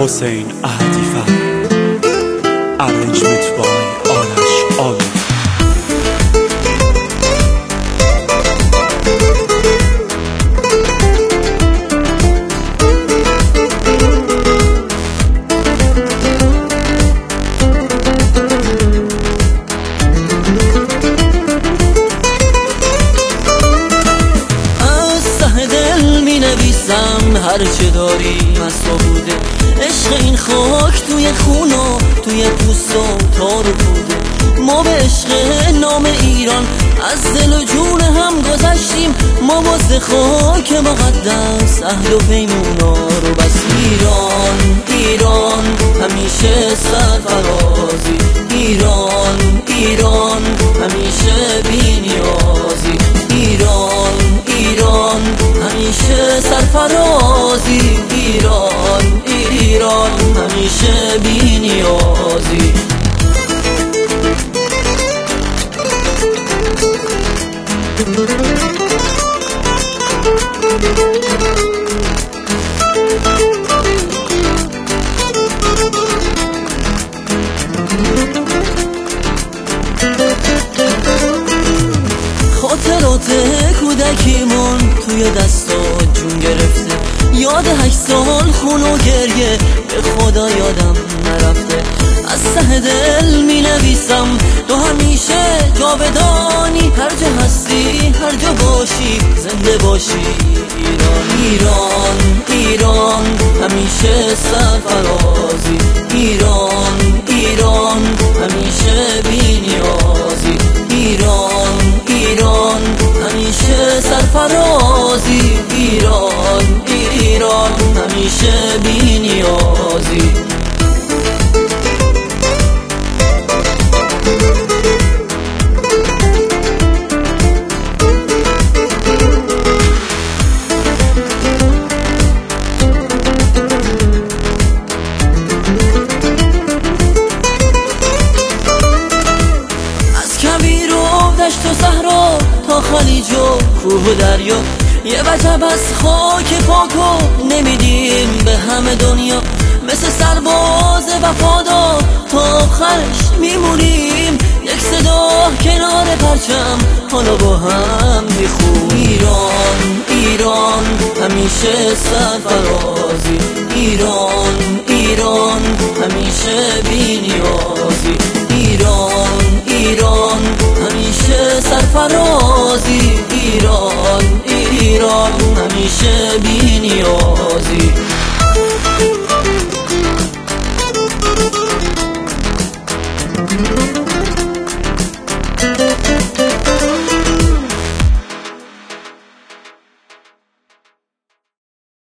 حسین عاطفه. Arrangement by آرش آلود. هرچه داری مسا بوده، عشق این خاک توی خون و توی پوست و تار و پوده. ما به عشق نام ایران از دل و جون هم گذشتیم، ما واسه خاک مقدس عهد و پیمونا رو بس. ایران ایران همیشه سرفرازی، ایران ایران همیشه بی‌نیازی، ایران ایران همیشه سرفرازی، ایران ایران همیشه بی‌نیازی. خاطرات کودکیمون توی دستا جون گرفته، یاد 8 سال خون و گریه به خدا یادم نرفته. از ته دل می نویسم تو همیشه جاودانی، هر جا هستی هر جا باشی زنده باشی. ایران ایران ایران همیشه سرفرازی، ایران ایران همیشه بی‌نیازی، ایران ایران همیشه سرفرازی، ایران ایران همیشه بی‌نیازی. دشت و صحرا تا خلیج و کوه و دریا، یه وجب از خاک پاکو نمیدیم به همه دنیا. مثل سرباز وفادار تا آخرش میمونیم، یک صدا کنار پرچم حالا با هم میخونیم. ایران ایران همیشه سرفرازی، ایران ایران همیشه بی‌نیازی، ایران ایران همیشه سرفرازی، ایران ایران همیشه بی‌نیازی.